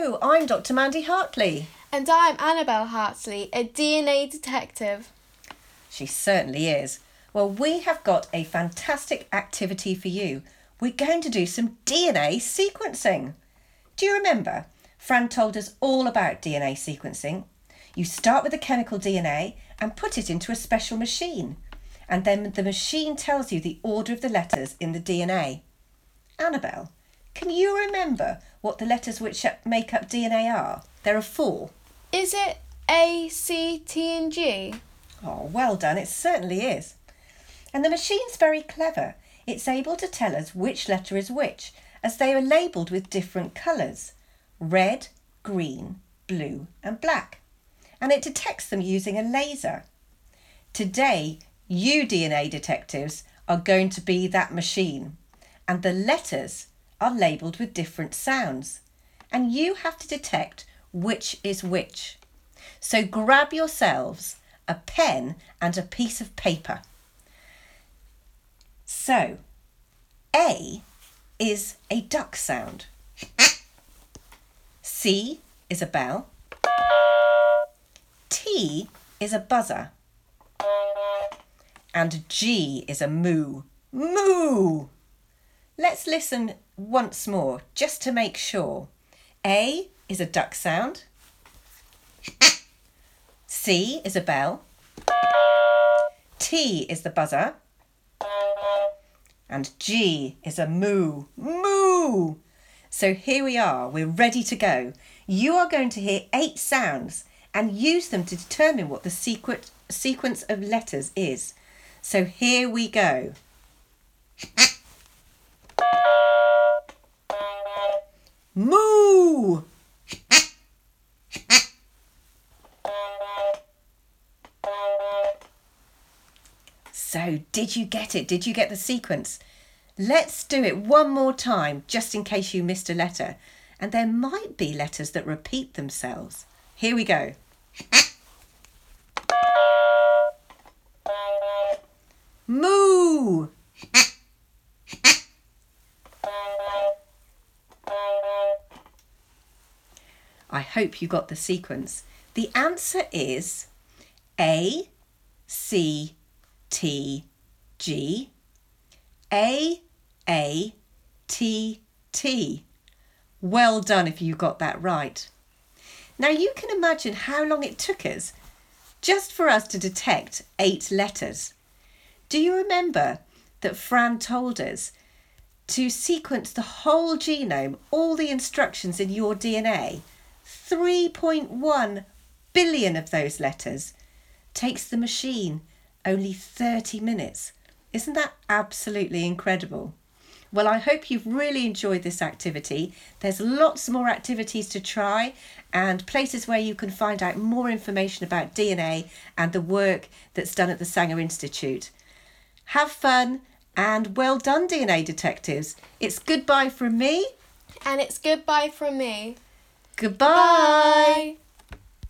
Hello, I'm Dr. Mandy Hartley. And I'm Annabelle Hartley, a DNA detective. She certainly is. Well, we have got a fantastic activity for you. We're going to do some DNA sequencing. Do you remember? Fran told us all about DNA sequencing. You start with the chemical DNA and put it into a special machine. And then the machine tells you the order of the letters in the DNA. Annabelle, can you remember what the letters which make up DNA are? There are 4. Is it A, C, T and G? Oh, well done, it certainly is. And the machine's very clever. It's able to tell us which letter is which, as they are labelled with different colours: red, green, blue and black. And it detects them using a laser. Today, you DNA detectives are going to be that machine, and the letters are labelled with different sounds, and you have to detect which is which. So grab yourselves a pen and a piece of paper. So, A is a duck sound. C is a bell. T is a buzzer. And G is a moo. Moo! Let's listen once more, just to make sure. A is a duck sound. C is a bell. T is the buzzer. And G is a moo. Moo! So here we are, we're ready to go. You are going to hear 8 sounds and use them to determine what the sequence of letters is. So here we go. Moo! So, did you get it? Did you get the sequence? Let's do it one more time, just in case you missed a letter. And there might be letters that repeat themselves. Here we go. Moo! I hope you got the sequence. The answer is A, C, T, G, A, T, T. Well done if you got that right. Now you can imagine how long it took us just for us to detect 8 letters. Do you remember that Fran told us to sequence the whole genome, all the instructions in your DNA? 3.1 billion of those letters takes the machine only 30 minutes. Isn't that absolutely incredible? Well, I hope you've really enjoyed this activity. There's lots more activities to try and places where you can find out more information about DNA and the work that's done at the Sanger Institute. Have fun and well done, DNA detectives. It's goodbye from me. And it's goodbye from me. Goodbye. Bye.